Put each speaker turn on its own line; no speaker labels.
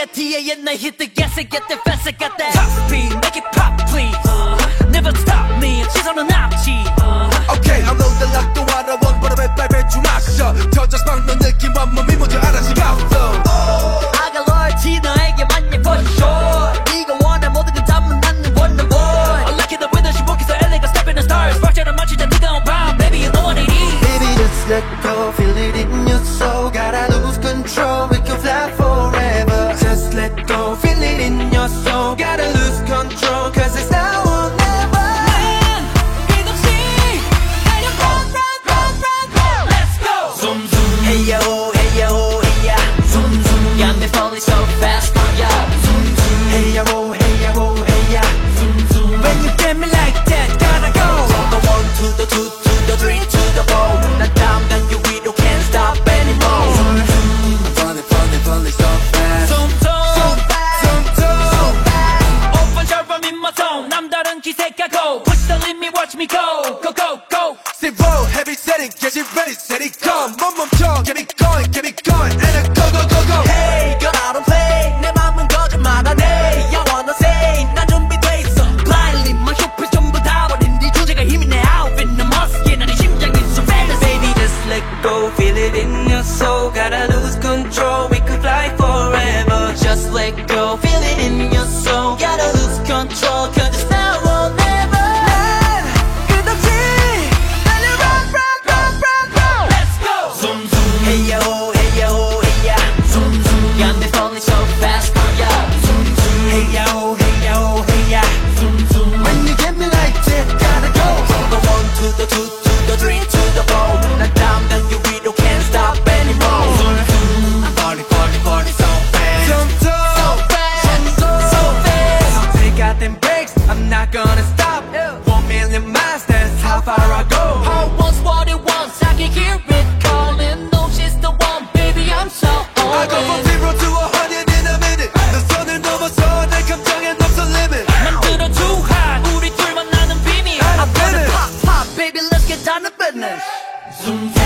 T.I.T.A. 옛날 히트 Yes it get that fast it got that Top speed make it pop please Never stop me 시선은 앞지
Okay I'm low the lock 또 알아 원바람에 발배주 막서 터져서 막는 느낌 온몸이 먼저 알아서 가
I got loyalty 너에게만 for sure 네가 원해 모든 걸 담은 나는 Wonder Boy I like it the way that she walks so elegant step in the stars 박자를 맞추자 뜨거운 밤 Baby you know what it is
Baby just let go feel it in your soul gotta lose control we can fly forever just let go feel it in your soul gotta lose control cause it's now or never
난 끝없이 달려 run run run run run Let's go Zoom zoom Hey yo hey yo hey ya Zoom zoom Got me falling so fast yeah Zoom zoom
Hey ya ho hey ya ho hey ya
Zoom zoom When you get me like that gotta go
From the 1 to the 2 to the 3 to the 4 난 down 난 you we don't can't stop anymore
Funny funny funny so fast
Zoom zoom
so fast so fast
오빤 절반 in my zone 남다른 기세가 go Push the limit watch me go Go go go
Stay roll heavy setting get it ready set it come 못 멈춰 get it going and a go go go go
Hey girl I don't play 내 맘은 거짓말 안 해 I wanna say 난 준비돼 있어
Blindly my 슈퍼 전부 다 버린 네 주제가 힘이 내 outfit 내 머스게 나의 심장이 so fast
Baby just let go feel it in your soul gotta lose control we could fly forever just let go feel it in your soul gotta lose control cause it's now or never 난 끝없이 달려 run run run run run
Let's go Zoom zoom
Hey ya ho hey ya ho hey ya
Zoom zoom Got me falling so fast yeah Zoom zoom
Hey ya ho hey ya ho hey ya
Zoom zoom
When you get me like that gotta go From the 1 to the 2 to the 3 to the 4 난 down 난 you we don't can't stop anymore Party party party so fast
점점
so fast so fast I'll take out them breaks I'm not gonna stop 1 million miles that's how far I go
Heart wants what it wants I can hear it calling No she's the one baby I'm so
I go from
on
0 to 100 in a minute 내 선을 넘어서 내 감정엔 없어 limit
만들어 too hot 우리 둘만 나는 비밀 I wanna pop pop baby let's get down to business Zoom zoom